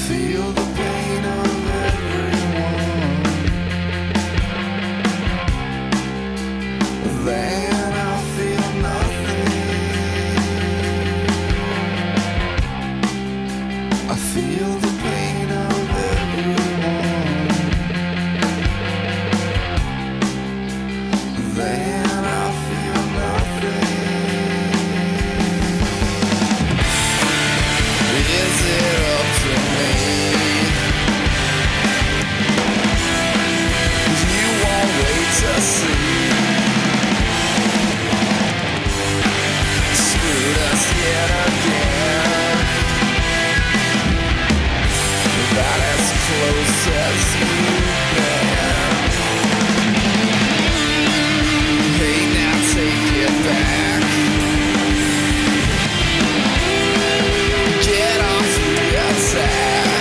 feel the pain of everyone. Then I feel nothing. I feel the pain of everyone. Then I feel nothing. Is it up to me? You won't wait to see. Screwed us yet again. About as close as you've been. Hey, now take it back. Get off the attack.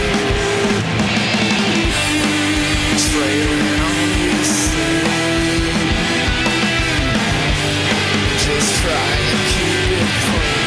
Trailing on your sleeve. Just try and keep it clean.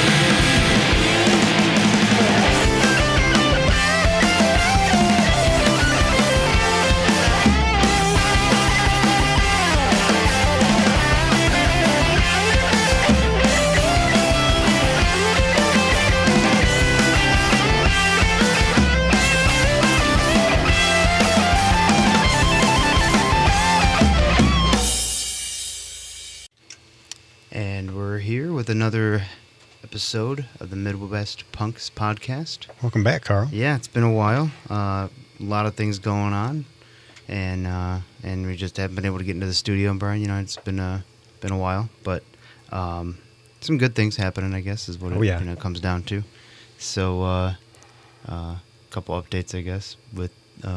And we're here with another episode of the Midwest Punks podcast. Welcome back, Carl. Yeah, it's been a while. A lot of things going on, and we just haven't been able to get into the studio. Brian, you know, it's been a while, but some good things happening, I guess, is what it comes down to. So, a couple updates, I guess, with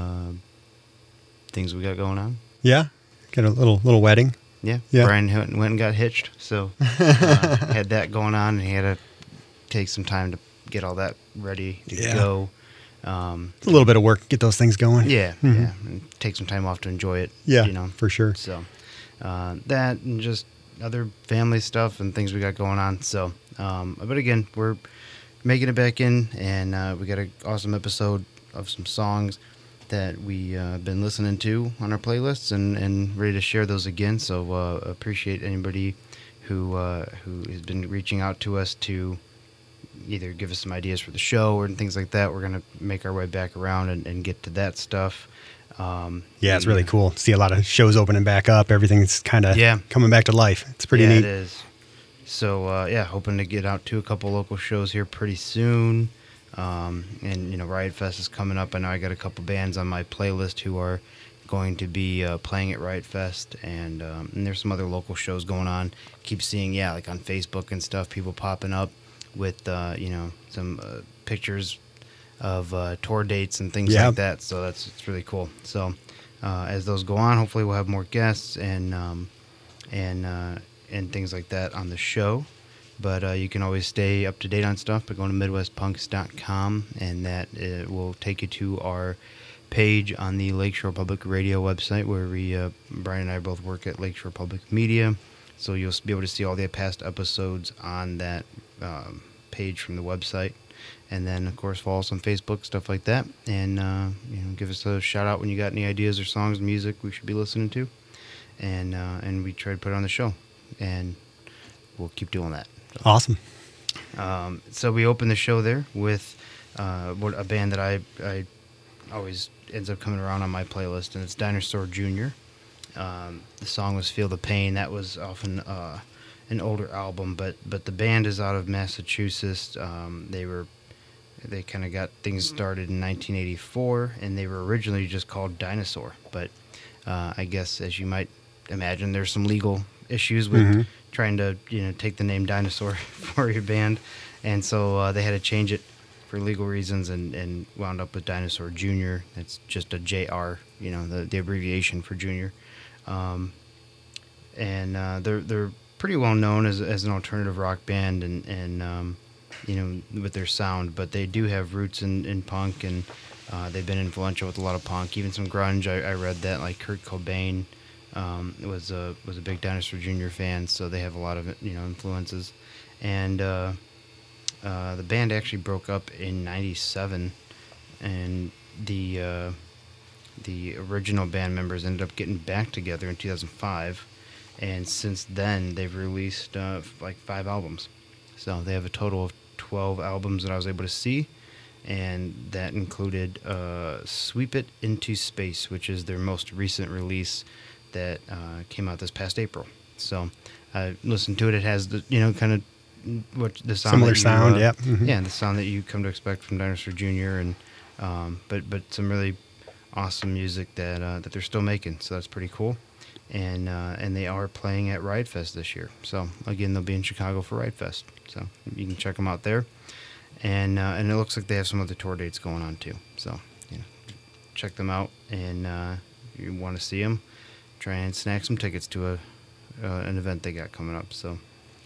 things we got going on. Yeah, got a little wedding. Yeah, Yeah. Brian went and got hitched, so had that going on, and he had to take some time to get all that ready to go. It's a little bit of work to get those things going. Yeah, Mhm. yeah, and take some time off to enjoy it. Yeah, you know, for sure. So that and just other family stuff and things we got going on. So, but again, we're making it back in, and we got an awesome episode of some songs that we been listening to on our playlists and ready to share those again. So appreciate anybody who has been reaching out to us to either give us some ideas for the show or things like that. We're gonna make our way back around and get to that stuff. Yeah, it's really cool. See a lot of shows opening back up. Everything's kind of coming back to life. It's pretty neat. It is. So hoping to get out to a couple local shows here pretty soon. And you know, Riot Fest is coming up. I know I got a couple bands on my playlist who are going to be playing at Riot Fest, and there's some other local shows going on. Keep seeing, like on Facebook and stuff, people popping up with some pictures of tour dates and things like that. So it's really cool. So as those go on, hopefully we'll have more guests and things like that on the show. But you can always stay up to date on stuff by going to MidwestPunks.com, and that will take you to our page on the Lakeshore Public Radio website, where Brian and I both work at Lakeshore Public Media. So you'll be able to see all the past episodes on that page from the website. And then, of course, follow us on Facebook, stuff like that. And give us a shout out when you got any ideas or songs, music we should be listening to. And we try to put it on the show. And we'll keep doing that. Awesome. So we opened the show there with a band that I always ends up coming around on my playlist, and it's Dinosaur Jr. The song was Feel the Pain. That was often an older album, but the band is out of Massachusetts. They kind of got things started in 1984, and they were originally just called Dinosaur. But I guess, as you might imagine, there's some legal issues with trying to take the name Dinosaur for your band, and so they had to change it for legal reasons and wound up with Dinosaur Jr. It's just a JR, the abbreviation for Junior. And they're pretty well known as an alternative rock band and with their sound, but they do have roots in punk, and they've been influential with a lot of punk, even some grunge. I read that, like Kurt Cobain was a big Dinosaur Jr. fan, so they have a lot of influences. And the band actually broke up in '97 and the original band members ended up getting back together in 2005, and since then they've released like 5 albums. So they have a total of 12 albums that I was able to see, and that included Sweep It Into Space, which is their most recent release that came out this past April. So I listened to it. It has the kind of what the sound similar sound, yeah, yeah, the sound that you come to expect from Dinosaur Jr. and but some really awesome music that they're still making. So that's pretty cool. And they are playing at Riot Fest this year. So again, they'll be in Chicago for Riot Fest. So you can check them out there. And it looks like they have some other tour dates going on too. So check them out. And if you want to see them, try and snag some tickets to an event they got coming up. So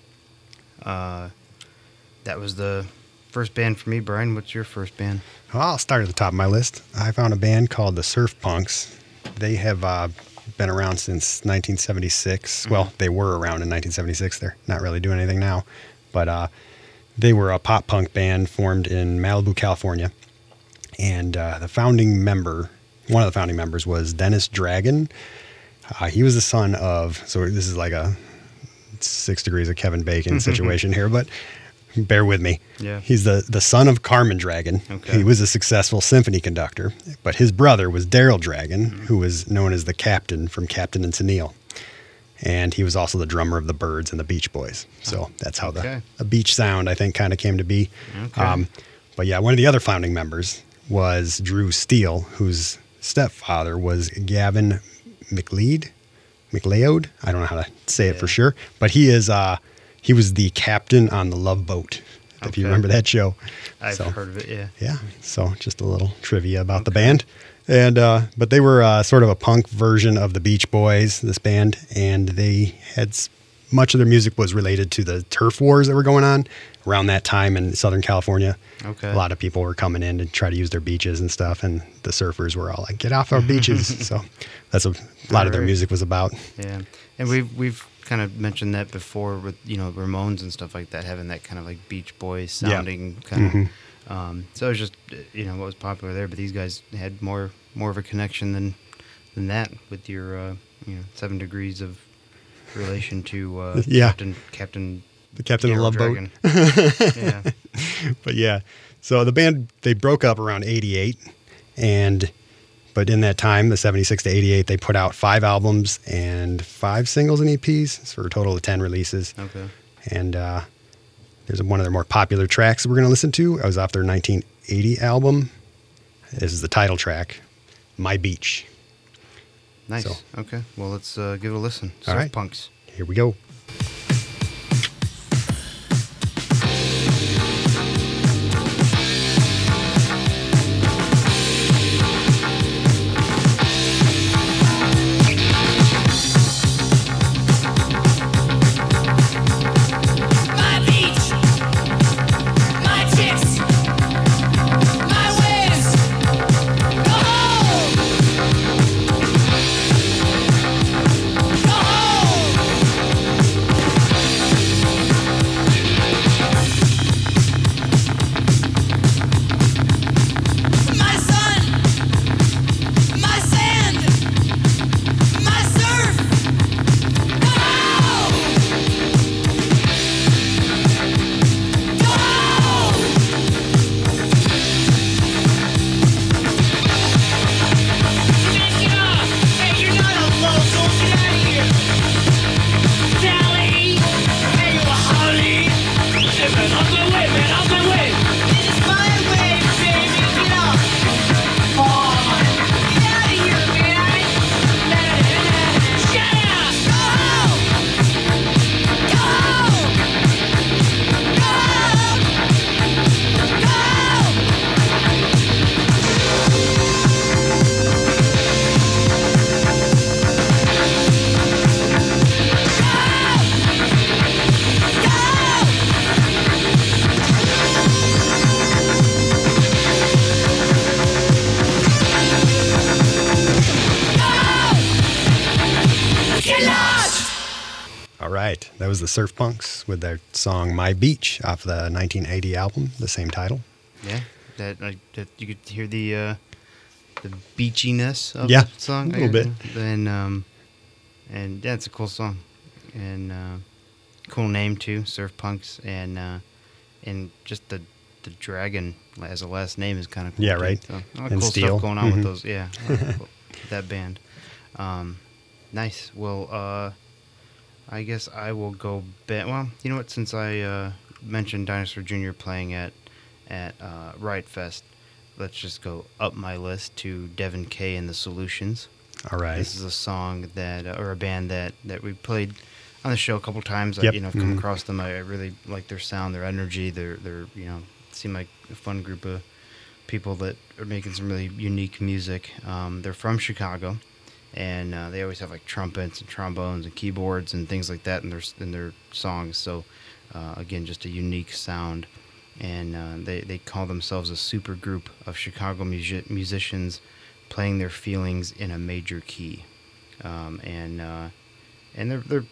that was the first band for me. Brian, what's your first band? Well, I'll start at the top of my list. I found a band called the Surf Punks. They have been around since 1976. Well, they were around in 1976. They're not really doing anything now. But they were a pop punk band formed in Malibu, California. And one of the founding members was Dennis Dragon. He was the son of, so this is like a 6 degrees of Kevin Bacon situation here, but bear with me. Yeah. He's the son of Carmen Dragon. Okay. He was a successful symphony conductor, but his brother was Daryl Dragon, who was known as the Captain from Captain and Tennille. And he was also the drummer of the Byrds and the Beach Boys. So that's how the beach sound, I think, kind of came to be. Okay. But yeah, one of the other founding members was Drew Steele, whose stepfather was Gavin McLeod. I don't know how to say it for sure, but he was the captain on the Love Boat. If you remember that show. I've heard of it, yeah. Yeah. So just a little trivia about the band. And but they were sort of a punk version of the Beach Boys, this band, and they had much of their music was related to the turf wars that were going on around that time in Southern California. Okay. A lot of people were coming in to try to use their beaches and stuff, and the surfers were all like, "Get off our beaches!" So that's a lot of their music was about. Yeah, and we've kind of mentioned that before with Ramones and stuff like that, having that kind of like Beach Boys sounding kind of. So it was just what was popular there, but these guys had more of a connection than that with your 7 degrees of relation to Captain the Captain of Love Boat. Yeah. But yeah, so the band, they broke up around 88, but in that time, the 76 to 88, they put out 5 albums and 5 singles and EPs for a total of 10 releases. Okay. And there's one of their more popular tracks that we're going to listen to. It was off their 1980 album. This is the title track, My Beach. Nice. So, okay. Well, let's give it a listen. All right. Punks. Here we go. That was the Surf Punks with their song My Beach off the 1980 album, the same title. Yeah. that you could hear the beachiness of Yeah, the song. a little bit. And yeah, it's a cool song, and cool name too, Surf Punks, and just the dragon as a last name is kind of cool. Yeah, too. right. So, a lot of And cool steel. stuff going on with Mhm. those. Yeah, that band. Nice. Well, I guess I will go back. Well, you know what? Since I mentioned Dinosaur Jr. playing at Riot Fest, let's just go up my list to Devin Kay and the Solutions. All right. This is a song that, or a band that we played on the show a couple times. Yep. I've come Mhm. across them. I really like their sound, their energy. They're seem like a fun group of people that are making some really unique music. They're from Chicago, and they always have like trumpets and trombones and keyboards and things like that in their songs. So again, just a unique sound. And they call themselves a super group of Chicago musicians playing their feelings in a major key. And they're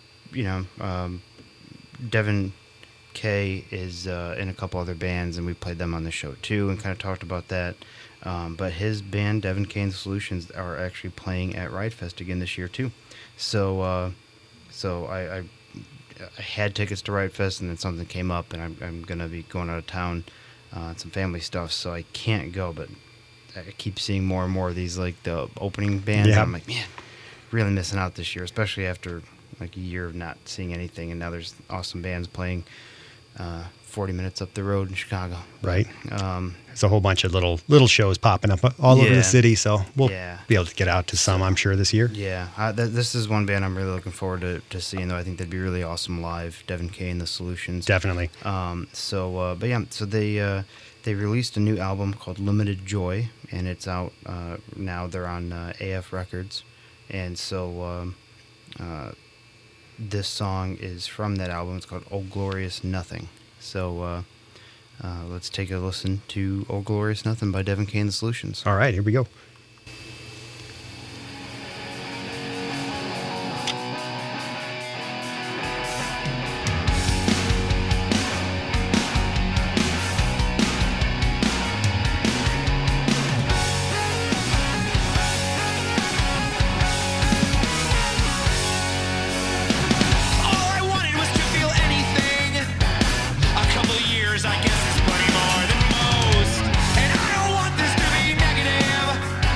Devin Kay is in a couple other bands, and we played them on the show too, and kind of talked about that. But his band, Devin Kay and the Solutions, are actually playing at Riot Fest again this year too. So I had tickets to Riot Fest, and then something came up, and I'm gonna be going out of town on some family stuff, so I can't go. But I keep seeing more and more of these, like the opening bands. Yeah. And I'm like, man, really missing out this year, especially after like a year of not seeing anything, and now there's awesome bands playing 40 minutes up the road in Chicago. Right. Um, There's a whole bunch of little shows popping up all over Yeah. the city, so we'll Yeah. be able to get out to some, I'm sure, this year. yeah, this is one band I'm really looking forward to seeing, though. I think they'd be really awesome live, Devin Kay and the Solutions. Definitely. So they released a new album called Limited Joy, and it's out now. They're on AF Records, and so this song is from that album. It's called "Oh Glorious Nothing." So let's take a listen to "Oh Glorious Nothing" by Devin Kay and the Solutions. All right, here we go. All I wanted was to feel anything. A couple years, I guess, is plenty more than most. And I don't want this to be negative.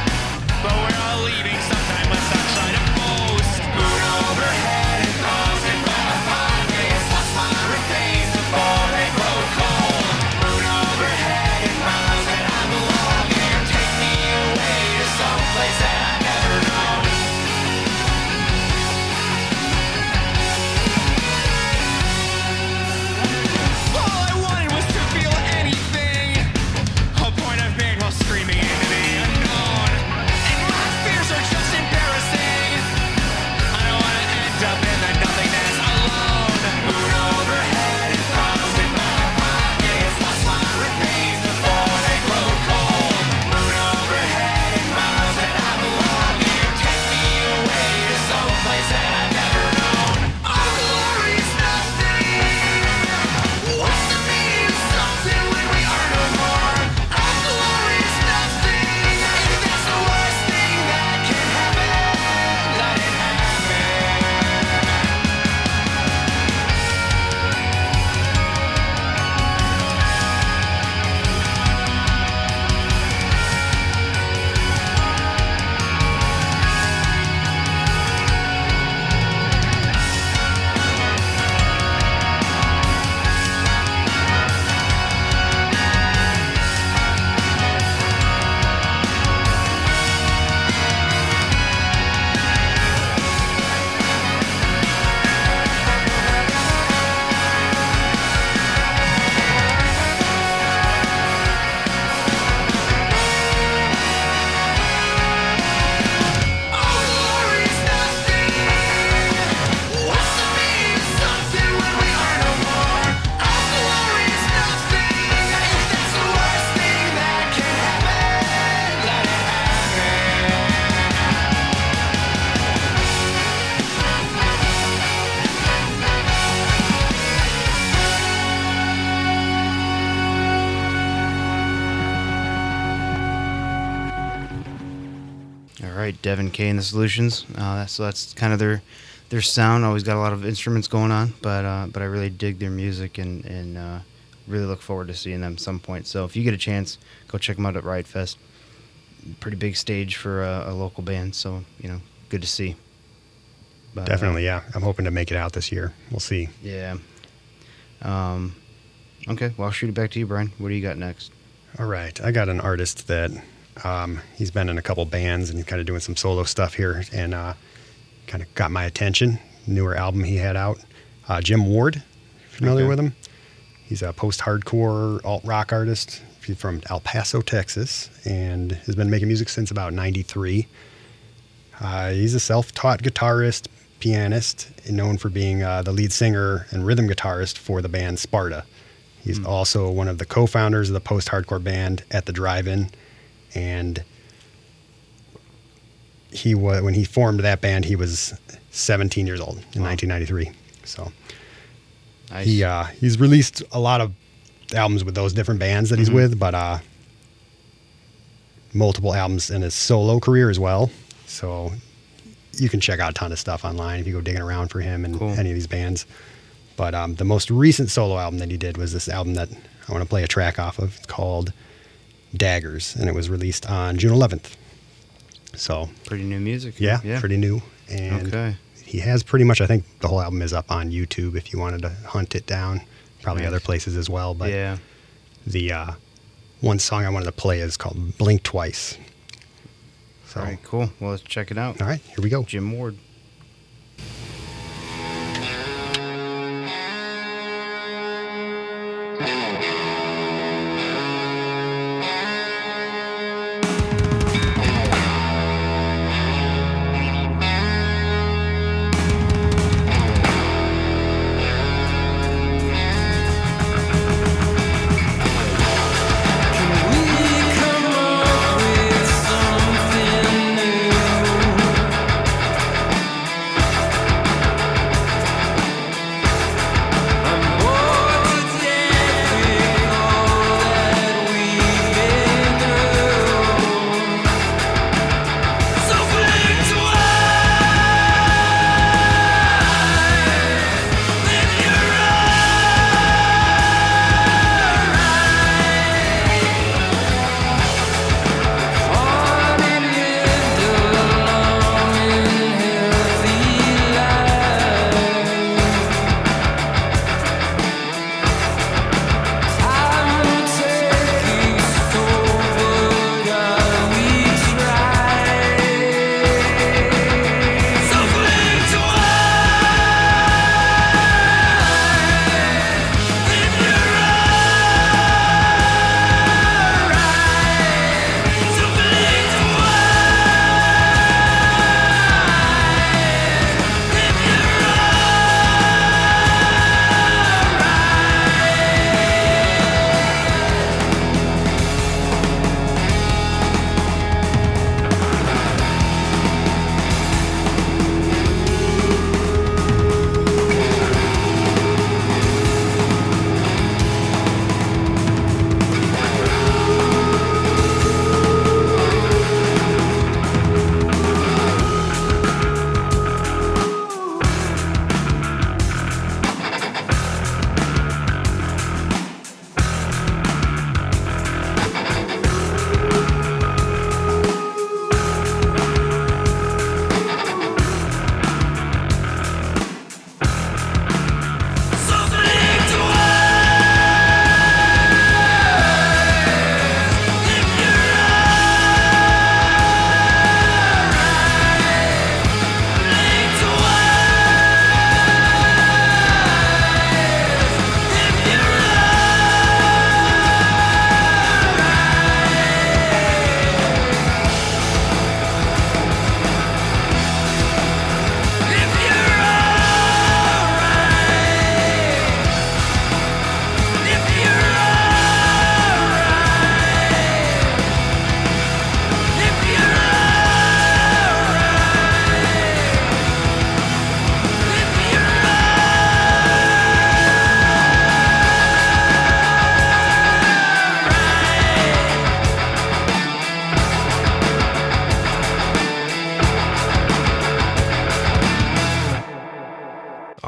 All right, Devin K and the Solutions. So that's kind of their sound. Always got a lot of instruments going on, but I really dig their music and really look forward to seeing them at some point. So if you get a chance, go check them out at Riot Fest. Pretty big stage for a local band, so good to see. But, Definitely, yeah. I'm hoping to make it out this year. We'll see. Yeah. Okay, well, I'll shoot it back to you, Brian. What do you got next? All right. I got an artist that he's been in a couple bands and he's kind of doing some solo stuff here and kind of got my attention. Newer album he had out. Jim Ward, familiar with him? He's a post-hardcore alt-rock artist. He's from El Paso, Texas, and has been making music since about 93. He's a self-taught guitarist, pianist, and known for being the lead singer and rhythm guitarist for the band Sparta. He's also one of the co-founders of the post-hardcore band At the Drive-In, and when he formed that band, he was 17 years old in 1993. So nice. He's released a lot of albums with those different bands that he's with, but multiple albums in his solo career as well. So you can check out a ton of stuff online if you go digging around for him and any of these bands. But the most recent solo album that he did was this album that I want to play a track off of. It's called Daggers, and it was released on June 11th. So pretty new music. Yeah, pretty new. And he has pretty much, I think the whole album is up on YouTube if you wanted to hunt it down. Probably other places as well. But the one song I wanted to play is called Blink Twice. So, all right, cool. Well, let's check it out. All right, here we go. Jim Ward. Come up with something new.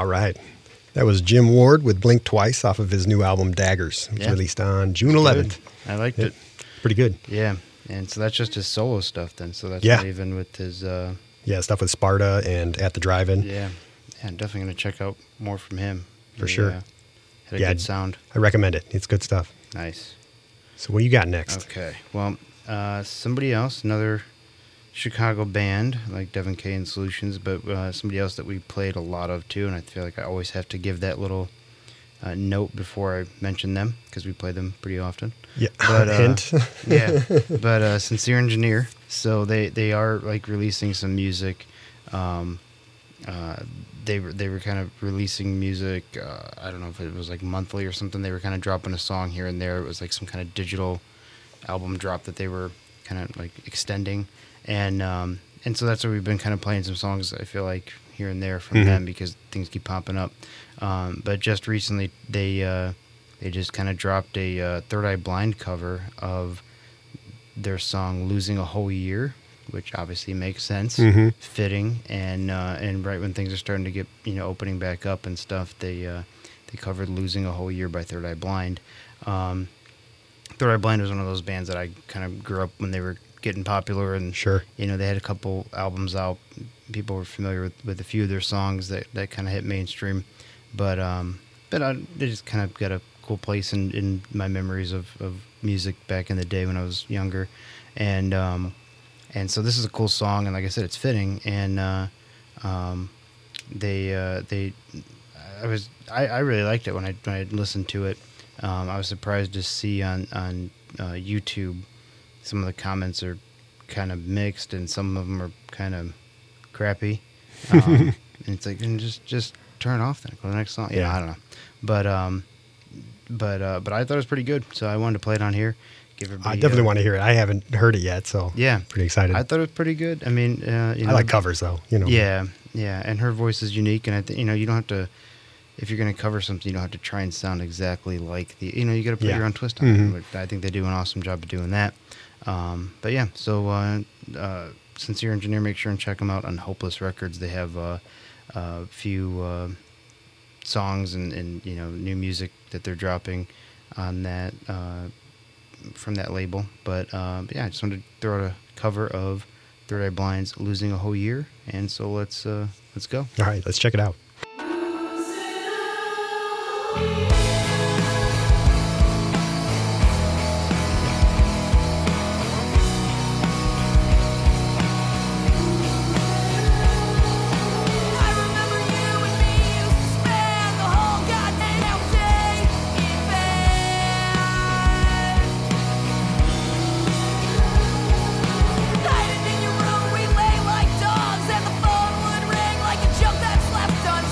right. That was Jim Ward with Blink Twice off of his new album Daggers. It was Yeah. released on June 11th. I liked it. Pretty good. Yeah. And so that's just his solo stuff then. So that's Yeah. not even with his Yeah, stuff with Sparta and At the Drive-In. yeah. I'm definitely going to check out more from him. For He, sure. had a Yeah. good sound. I recommend it. It's good stuff. Nice. So what do you got next? Okay. Well, somebody else, another Chicago band like Devin K and Solutions, but somebody else that we played a lot of too, and I feel like I always have to give that little note before I mention them because we play them pretty often. Yeah, But, hint. Yeah, but Sincere Engineer. So they are like releasing some music. They were kind of releasing music. I don't know if it was like monthly or something. They were kind of dropping a song here and there. It was like some kind of digital album drop that they were kind of like extending, and so that's why we've been kind of playing some songs. I feel like here and there from them because things keep popping up. But just recently they just kind of dropped a Third Eye Blind cover of their song "Losing a Whole Year," which obviously makes sense, fitting, and right when things are starting to get opening back up and stuff, they covered "Losing a Whole Year" by Third Eye Blind. Third Eye Blind was one of those bands that I kind of grew up when they were getting popular, and Sure. they had a couple albums out. People were familiar with a few of their songs that kind of hit mainstream, but they just kind of got a cool place in my memories of music back in the day when I was younger, and so this is a cool song, and like I said, it's fitting, and I really liked it when I listened to it. I was surprised to see on YouTube some of the comments are kind of mixed, and some of them are kind of crappy. And it's like, just turn it off then. Go to the next song. Yeah. I don't know, but I thought it was pretty good, so I wanted to play it on here. Give everybody, I definitely want to hear it. I haven't heard it yet, so Yeah, pretty excited. I thought it was pretty good. I mean, I like covers though. Yeah, and her voice is unique, and I think you don't have to. If you're going to cover something, you don't have to try and sound exactly like the. You got to put Yeah. your own twist on it. But I think they do an awesome job of doing that. But yeah, so Sincere Engineer, make sure and check them out on Hopeless Records. They have a few songs and new music that they're dropping on that from that label. But yeah, I just wanted to throw out a cover of Third Eye Blind's "Losing a Whole Year," and so let's go. All right, let's check it out. I remember you and me used to spend the whole goddamn day in bed. Hiding in your room, we lay like dogs, and the phone would ring like a joke that's left untold.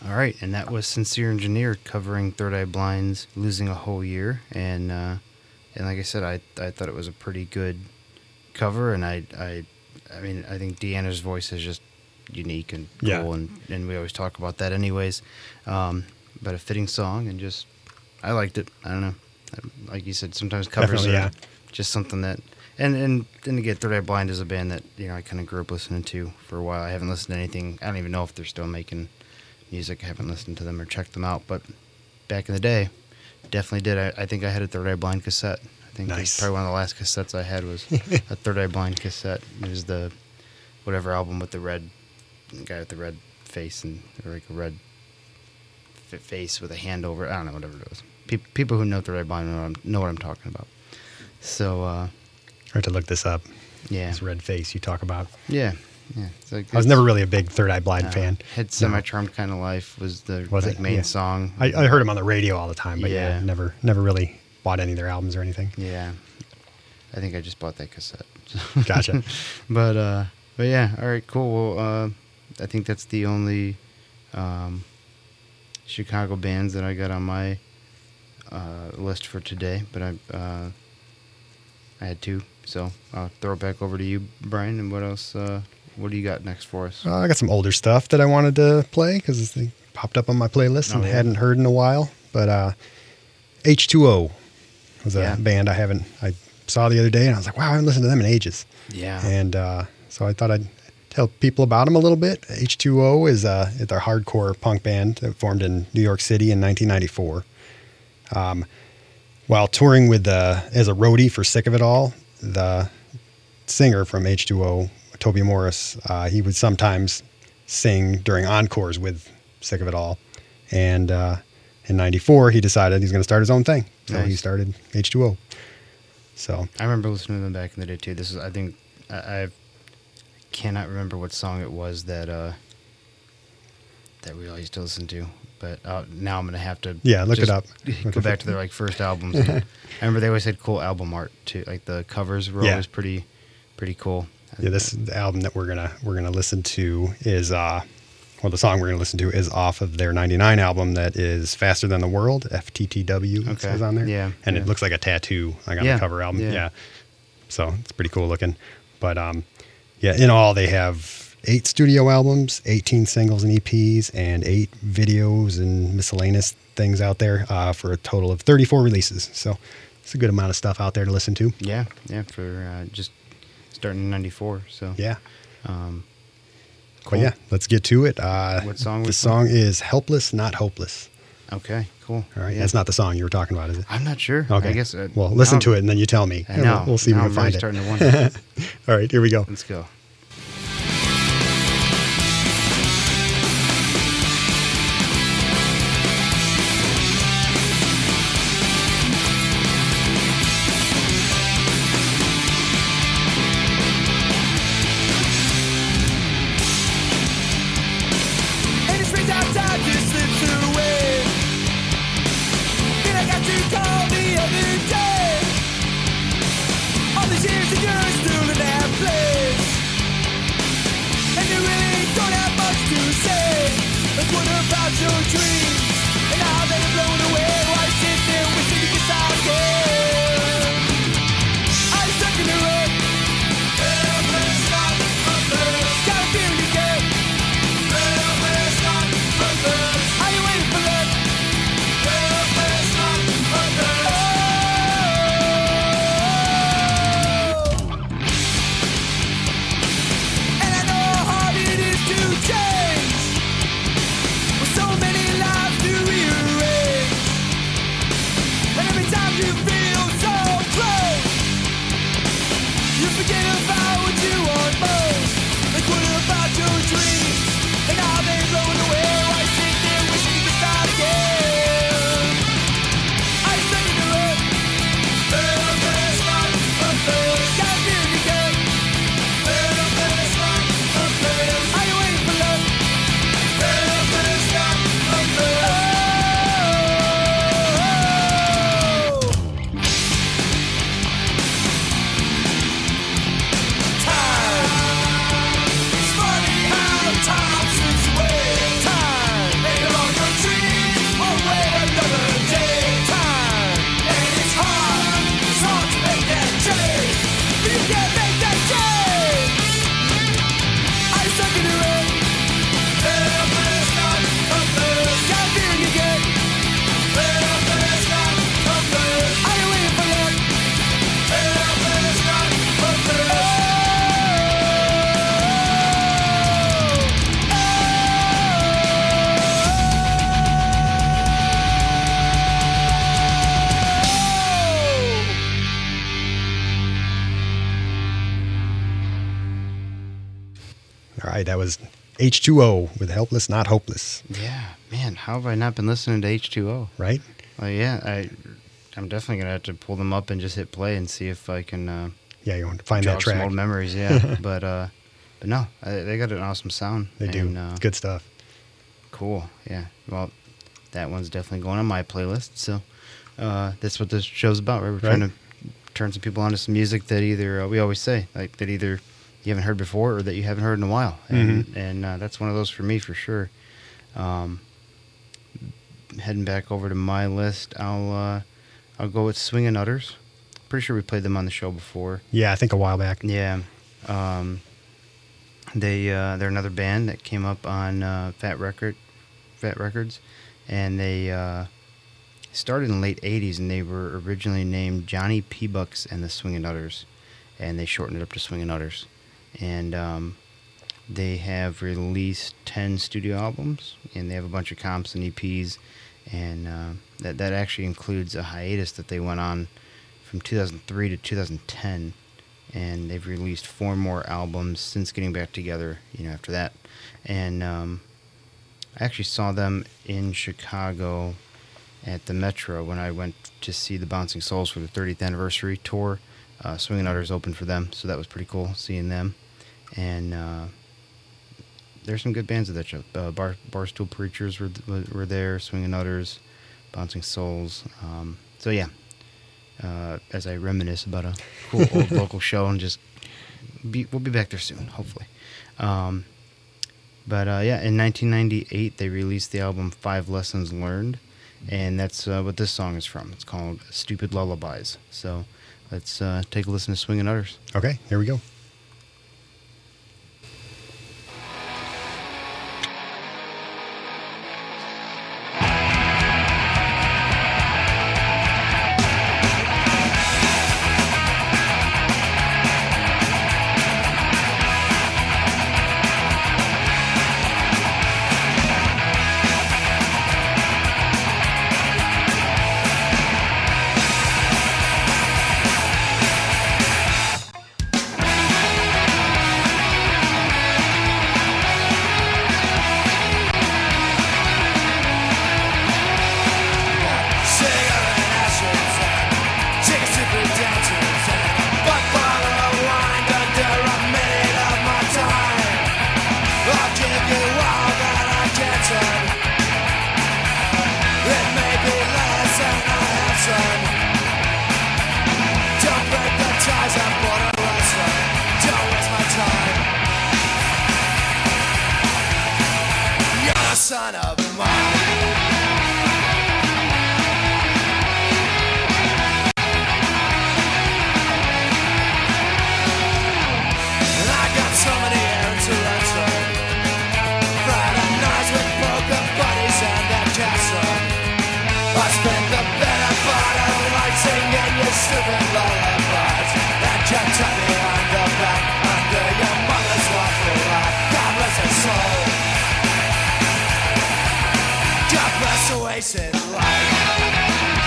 All right, and that was Sincere Engineer covering Third Eye Blind's "Losing a Whole Year," and like I said, I thought it was a pretty good cover, and I mean I think Deanna's voice is just unique and cool, Yeah. and we always talk about that anyways. But a fitting song, and just I liked it. I don't know, like you said, sometimes covers Definitely, are yeah. just something that. And again, Third Eye Blind is a band that I kind of grew up listening to for a while. I haven't listened to anything. I don't even know if they're still making music. I haven't listened to them or checked them out. But back in the day, definitely did. I think I had a Third Eye Blind cassette. I think Nice. probably one of the last cassettes I had was a Third Eye Blind cassette. It was the whatever album with the red guy with the red face and or like a red face with a hand over it. I don't know, whatever it was. People who know Third Eye Blind know what I'm talking about. So. I have to look this up. Yeah. This red face you talk about. Yeah. It's like I was never really a big Third Eye Blind fan. Head Semi Charmed Kind of Life was the Was like, it? main Yeah. song. I heard them on the radio all the time, but Yeah. never really bought any of their albums or anything. Yeah. I think I just bought that cassette. Gotcha. But yeah, all right, cool. Well, I think that's the only Chicago bands that I got on my list for today. But I had two, so I'll throw it back over to you, Brian. And what else? What do you got next for us? I got some older stuff that I wanted to play because they popped up on my playlist and Oh, yeah. hadn't heard in a while. But H2O was a Yeah. band I saw the other day, and I was like, wow, I haven't listened to them in ages. Yeah. And so I thought I'd tell people about them a little bit. H2O is it's a hardcore punk band that formed in New York City in 1994. While touring with as a roadie for Sick of It All, the singer from H2O, Toby Morris, he would sometimes sing during encores with Sick of It All. And in 94, he decided he's going to start his own thing. So he Nice. started H2O. So I remember listening to them back in the day too. This is, I think, I cannot remember what song it was that we all used to listen to. But now I'm gonna have to Yeah, look it just up. Go back to their like first albums. And I remember they always had cool album art too. Like the covers were Yeah. always pretty cool. yeah, this the album that we're gonna listen to is the song we're gonna listen to is off of their '99 album that is Faster Than the World, FTTW. It Okay. says on there. Yeah, and yeah. it looks like a tattoo like on Yeah, the cover album. yeah. Yeah, so it's pretty cool looking. But yeah, in all they have 8 studio albums, 18 singles and EPs, and 8 videos and miscellaneous things out there for a total of 34 releases. So it's a good amount of stuff out there to listen to. Yeah, for just starting in '94. So Yeah. cool. But yeah, let's get to it. What song The we song is Helpless, Not Hopeless. Okay, cool. All right. Yeah. That's not the song you were talking about, is it? I'm not sure. Okay. I guess. Well, listen now- to it and then you tell me. I know. We'll see if Now we can I'm find really it. starting to wonder. All right, here we go. Let's go. And it's spring time just slips away. Then I got your call the other day. All these years and you're still in that place. And you really don't have much to say. But what about your dreams? And how they're blown away. Why sit there wishing you could stop again? I'm stuck in the rut. Helpless, not hopeless. Got a feeling you get. Helpless, not hopeless. Are you waiting for luck? Helpless, not hopeless. right, that was H2O with Helpless Not Hopeless, Yeah, man, how have I not been listening to H2O? right? Well, yeah, I'm definitely gonna have to pull them up and just hit play and see if I can Yeah, you want to find that jog some track. old memories. Yeah, but no, they got an awesome sound. They do. And, It's good stuff. Cool. Yeah. Well, that one's definitely going on my playlist. So that's what this show's about, right? We're trying to turn some people onto some music that either we always say like that either you haven't heard before or that you haven't heard in a while, and that's one of those for me for sure. Heading back over to my list, I'll go with Swingin' Utters. Pretty sure we played them on the show before. Yeah, I think a while back. Yeah. They're another band that came up on Fat Records, and they started in the late 80s, and they were originally named Johnny P. Bucks and the Swingin' Utters, and they shortened it up to Swingin' Utters. And they have released 10 studio albums, and they have a bunch of comps and EPs, and that actually includes a hiatus that they went on from 2003 to 2010, and they've released 4 more albums since getting back together, after that. And I actually saw them in Chicago at the Metro when I went to see the Bouncing Souls for the 30th anniversary tour. Swingin' Utters opened for them, so that was pretty cool seeing them. And there's some good bands at that show. Barstool Preachers were there, Swingin' Utters, Bouncing Souls. So yeah, as I reminisce about a cool old local show, and we'll be back there soon, hopefully. But yeah, in 1998 they released the album 5 Lessons Learned, and that's what this song is from. It's called Stupid Lullabies. So let's take a listen to Swingin' Utters. Okay, here we go. Son of mine. And I got so many errands to run to. Friday nights with broken buddies and that castle. I spent the better part of the night singing your stupid lullabies. And kept tugging on the back under your mother's waffle line. God bless her soul. God bless the wasted life.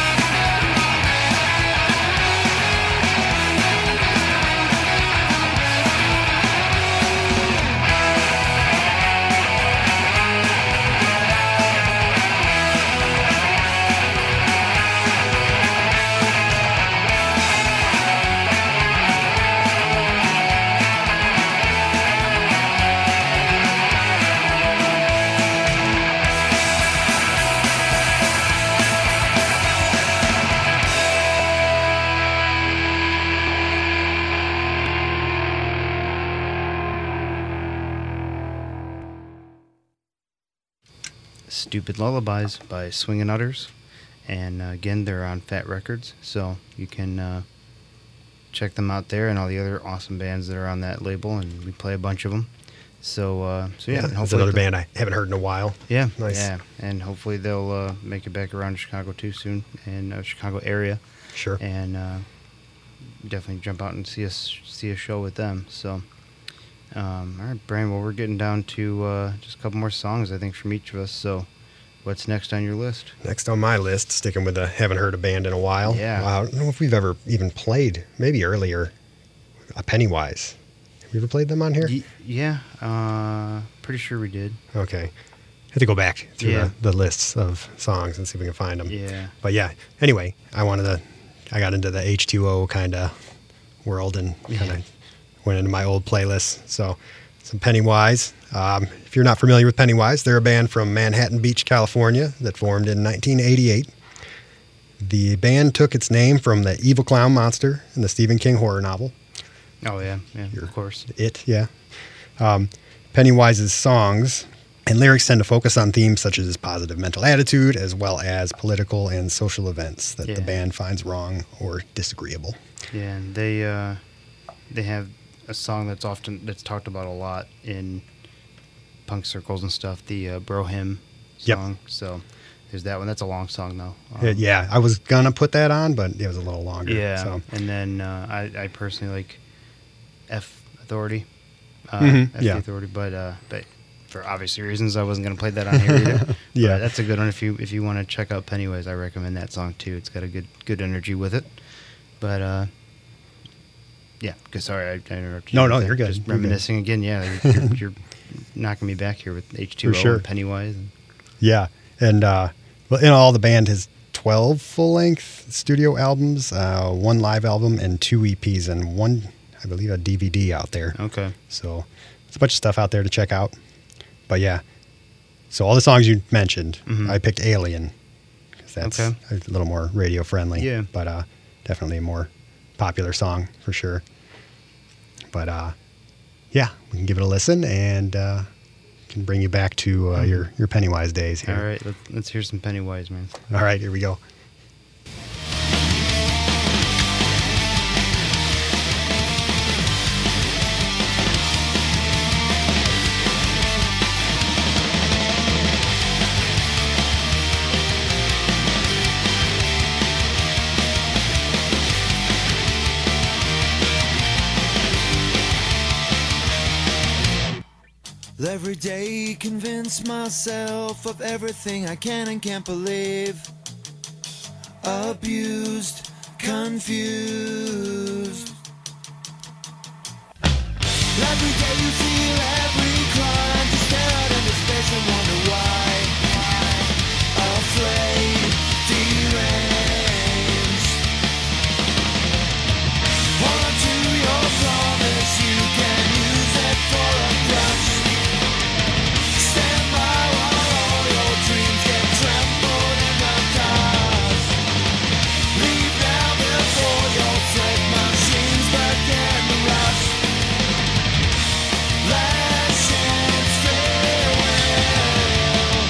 Stupid Lullabies by Swingin' Utters. And again, they're on Fat Records, so you can check them out there and all the other awesome bands that are on that label, and we play a bunch of them. So yeah, and That's hopefully another band I haven't heard in a while. Yeah, Nice. yeah, and hopefully they'll make it back around to Chicago too soon, and Chicago area, Sure. and definitely jump out and see a show with them. So, all right, Brian. Well, we're getting down to just a couple more songs, I think, from each of us. So, what's next on your list? Next on my list, sticking with the haven't heard a band in a while. Yeah. Wow, I don't know if we've ever even played, maybe earlier, a Pennywise. We ever played them on here? Yeah, pretty sure we did. Okay. Have to go back through Yeah. the lists of songs and see if we can find them. Yeah. But yeah, anyway, I got into the H2O kind of world and kind of went into my old playlist. So some Pennywise. If you're not familiar with Pennywise, they're a band from Manhattan Beach, California that formed in 1988. The band took its name from the evil clown monster in the Stephen King horror novel. Oh yeah, of course. It, yeah. Pennywise's songs and lyrics tend to focus on themes such as positive mental attitude, as well as political and social events that the Yeah. band finds wrong or disagreeable. Yeah, and they have a song that's talked about a lot in punk circles and stuff. The Bro Hymn Yep. song. So there's that one. That's a long song though. Yeah, I was gonna put that on, but it was a little longer. Yeah, So. and then I personally like F Authority. Mhm, F yeah. the Authority, but for obvious reasons, I wasn't going to play that on here either. Yeah. But that's a good one. If you want to check out Pennywise, I recommend that song too. It's got a good energy with it. But yeah, sorry I interrupted. No, you no, with that. you're good. Just You're good. reminiscing again. Yeah, you're knocking me back here with H2O For sure. and Pennywise. Yeah, and well, in all, the band has 12 full-length studio albums, 1 live album, and 2 EPs, and 1, I believe, a DVD out there. Okay. So it's a bunch of stuff out there to check out. But yeah, so all the songs you mentioned, Mhm. I picked Alien because that's Okay. a little more radio friendly. Yeah. But definitely a more popular song for sure. But yeah, we can give it a listen and can bring you back to your Pennywise days here. All right, let's hear some Pennywise, man. All right, here we go. Every day convince myself of everything I can and can't believe. Abused, confused. Every day you feel every crime, to stare out into space and wonder why. Afraid, deranged. Hold on to your promise, you can use it for a crutch. Stand by while all your dreams get trampled in the dust. Leave now before your threat machines begin to rust. Last chance farewell.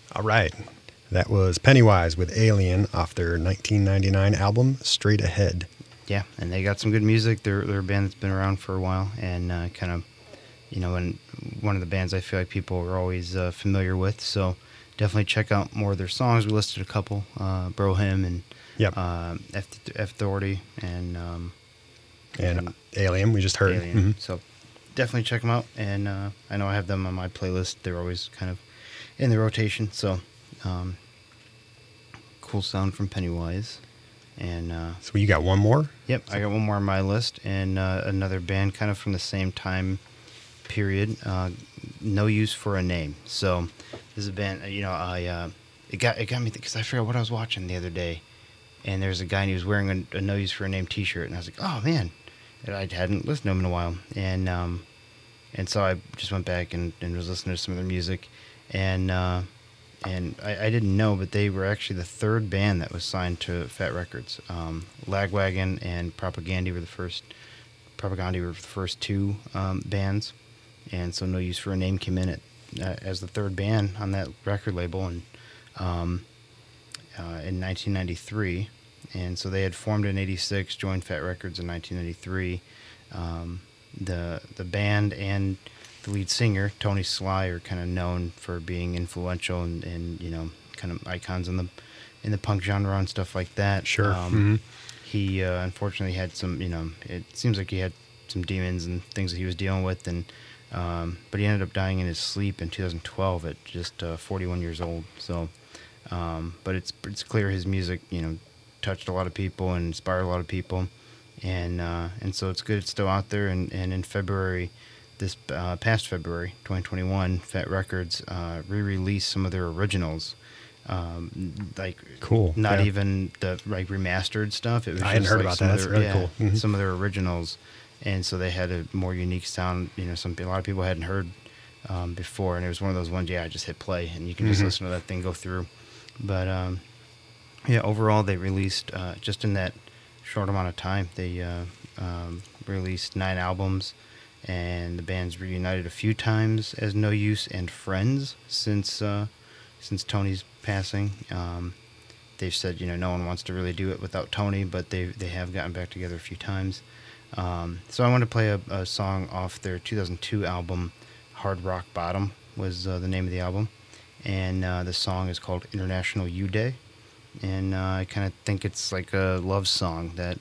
All right. That was Pennywise with Alien off their 1999 album, Straight Ahead. Yeah, and they got some good music. They're a band that's been around for a while, and kind of, and one of the bands I feel like people are always familiar with. So definitely check out more of their songs. We listed a couple, Brohim and Yep. F Authority and Alien, we just heard. Alien. Mhm. So definitely check them out. And I know I have them on my playlist. They're always kind of in the rotation. So cool sound from Pennywise. And So you got one more? yep, I got one more on my list, and another band kind of from the same time period. No Use for a Name. So this is a band. It got me because I forgot what I was watching the other day, and there's a guy and he was wearing a No Use for a Name T-shirt, and I was like, oh man, and I hadn't listened to him in a while, and so I just went back and was listening to some of their music, and I didn't know, but they were actually the third band that was signed to Fat Records. Lagwagon and Propaganda were the first. Propaganda were the first two bands, and so No Use for a Name came in as the third band on that record label, and in 1993, and so they had formed in '86, joined Fat Records in 1993. The band and the lead singer, Tony Sly, are kind of known for being influential and kind of icons in the punk genre and stuff like that. Sure. He unfortunately had some, it seems like he had some demons and things that he was dealing with, and but he ended up dying in his sleep in 2012 at just 41 years old. So, but it's clear his music, touched a lot of people and inspired a lot of people, and so it's good it's still out there. And in February, this past February 2021, Fat Records re-released some of their originals. Cool. Not Yeah. even the remastered stuff. It was I hadn't just heard about some that. of That's their- really cool. Mhm. Some of their originals, and so they had a more unique sound. A lot of people hadn't heard before, and it was one of those ones. Yeah, I just hit play, and you can just listen to that thing go through. But overall, they released just in that short amount of time. They released 9 albums. And the band's reunited a few times as No Use and Friends since Tony's passing. They've said no one wants to really do it without Tony, but they have gotten back together a few times. So I want to play a song off their 2002 album, Hard Rock Bottom was the name of the album, and the song is called International U Day, and I kind of think it's like a love song that.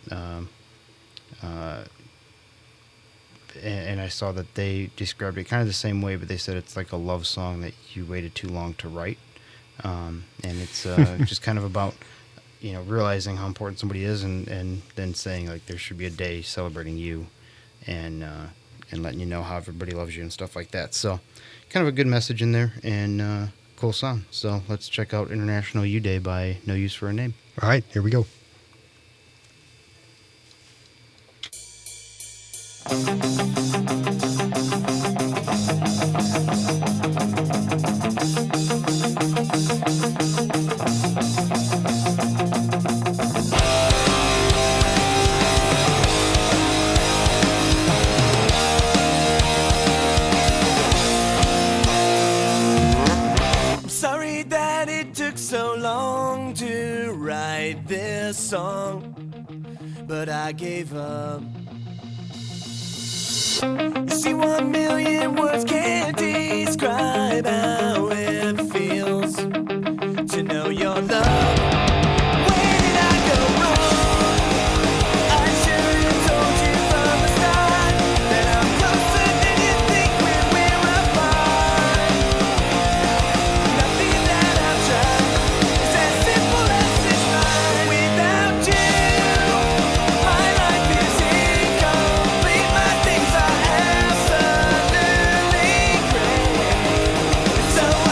And I saw that they described it kind of the same way, but they said it's like a love song that you waited too long to write. And it's just kind of about, realizing how important somebody is and then saying, like, there should be a day celebrating you and letting you know how everybody loves you and stuff like that. So kind of a good message in there and cool song. So let's check out International U Day by No Use for a Name. All right, here we go. I'm sorry that it took so long to write this song, but I gave up. You see, 1,000,000 words can't describe how it feels to know your love. Where did I go wrong? I should have told you from the start that I'm closer than you think when we're apart. Nothing that I've tried is as simple as this line. Without you, my life is incomplete. My things are absolutely great. So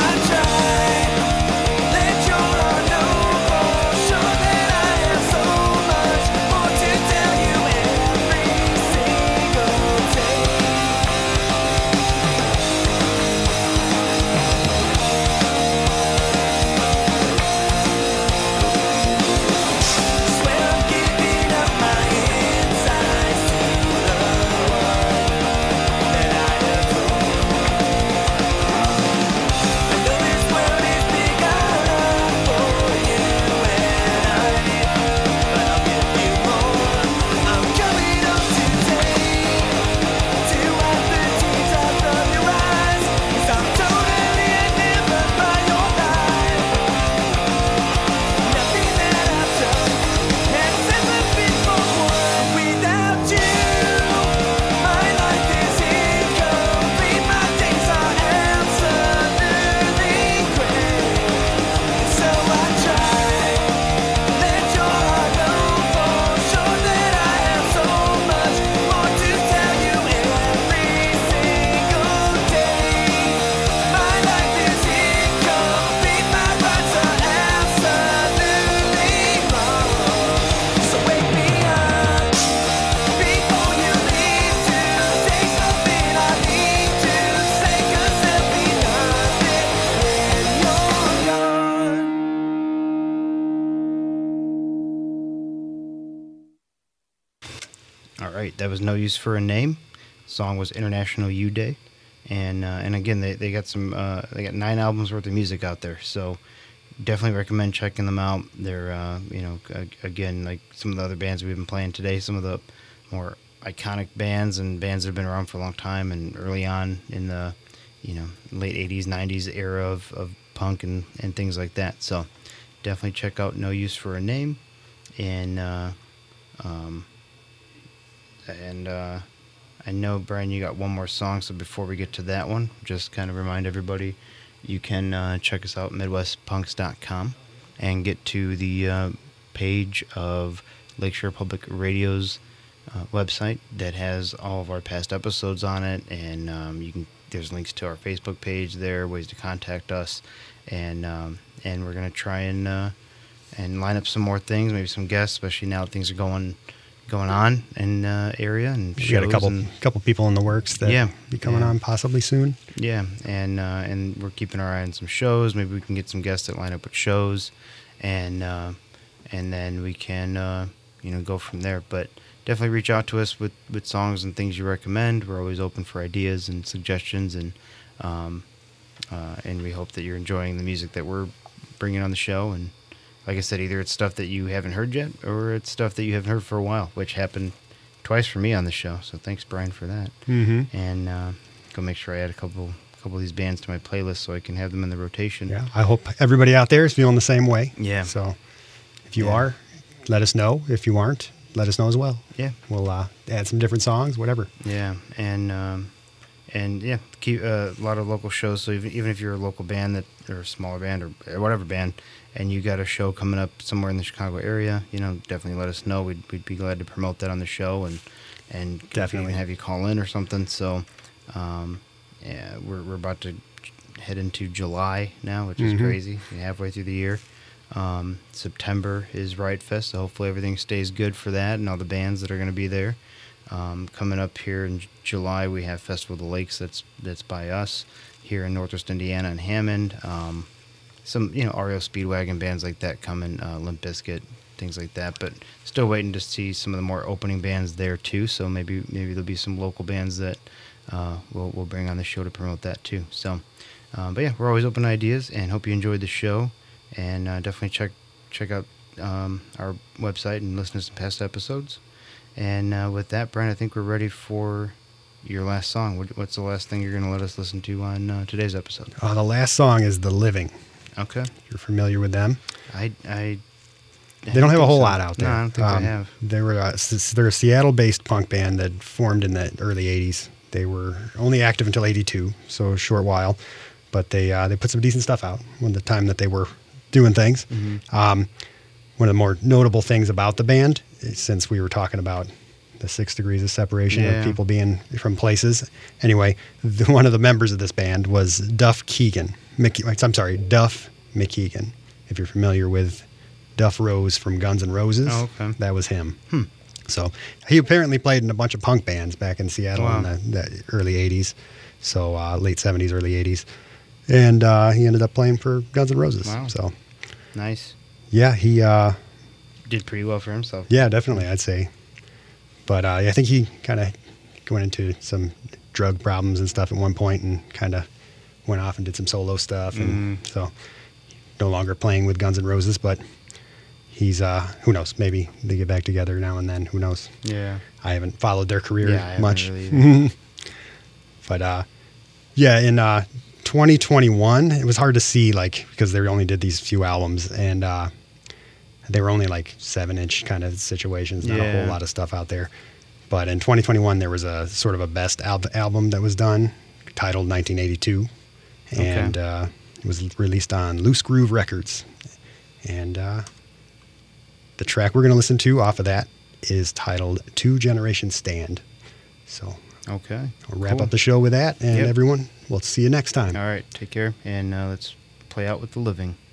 All right, that was No Use for a Name. Song was International You Day, and again they got some they got 9 albums worth of music out there, so definitely recommend checking them out. They're again, like some of the other bands we've been playing today, some of the more iconic bands and bands that have been around for a long time and early on in the late 80s 90s era of punk and things like that. So definitely check out No Use for a Name, and I know, Brian, you got one more song, so before we get to that one, just kind of remind everybody you can check us out at MidwestPunks.com and get to the page of Lakeshore Public Radio's website that has all of our past episodes on it, and there's links to our Facebook page there, ways to contact us, and we're gonna try and line up some more things, maybe some guests, especially now that things are going on in area, and We got a couple people in the works that be coming on possibly soon. Yeah, and we're keeping our eye on some shows. Maybe we can get some guests that line up with shows, and then we can go from there. But definitely reach out to us with songs and things you recommend. We're always open for ideas and suggestions, and we hope that you're enjoying the music that we're bringing on the show. And like I said, either it's stuff that you haven't heard yet, or it's stuff that you haven't heard for a while, which happened twice for me on the show. So thanks, Brian, for that. Mm-hmm. And go make sure I add a couple of these bands to my playlist so I can have them in the rotation. Yeah, I hope everybody out there is feeling the same way. Yeah. So if you are, let us know. If you aren't, let us know as well. Yeah. We'll add some different songs, whatever. Yeah, and yeah, keep a lot of local shows. So even if you're a local band or a smaller band or whatever band, and you got a show coming up somewhere in the Chicago area, definitely let us know. We'd be glad to promote that on the show and definitely have you call in or something. So yeah, we're about to head into July now, which is crazy. We're halfway through the year. September is Riot Fest, so hopefully everything stays good for that and all the bands that are going to be there. Coming up here in July, we have Festival of the Lakes that's by us here in Northwest Indiana and Hammond. Some REO Speedwagon bands like that coming, Limp Bizkit, things like that. But still waiting to see some of the more opening bands there too. So maybe there'll be some local bands that we'll bring on the show to promote that too. So, but yeah, we're always open to ideas, and hope you enjoyed the show. And definitely check out our website and listen to some past episodes. And with that, Brian, I think we're ready for your last song. What's the last thing you're going to let us listen to on today's episode? The last song is The Living. Okay. You're familiar with them? They don't have a whole lot out there. No, I don't think they have. They're a Seattle-based punk band that formed in the early 80s. They were only active until 82, so a short while. But they put some decent stuff out when the time that they were doing things. Mm-hmm. One of the more notable things about the band, since we were talking about the 6 degrees of separation of people being from places. Anyway, one of the members of this band was Duff McKagan. If you're familiar with Duff Rose from Guns N' Roses, that was him. So he apparently played in a bunch of punk bands back in Seattle in the early 80s, so late 70s, early 80s. And he ended up playing for Guns N' Roses. Wow. So Nice. Yeah, he did pretty well for himself. Yeah, definitely, I'd say. But I think he kind of went into some drug problems and stuff at one point, and kind of went off and did some solo stuff. And so no longer playing with Guns N' Roses, but he's, who knows, maybe they get back together now and then. Who knows? Yeah. I haven't followed their career much. Really but yeah, in 2021, it was hard to see, because they only did these few albums, and they were only 7-inch kind of situations, not a whole lot of stuff out there. But in 2021, there was a sort of a best album that was done, titled 1982, and it was released on Loose Groove Records. And the track we're going to listen to off of that is titled Two Generations Stand. So I'll wrap up the show with that, and everyone, we'll see you next time. All right, take care, and let's play out with The Living.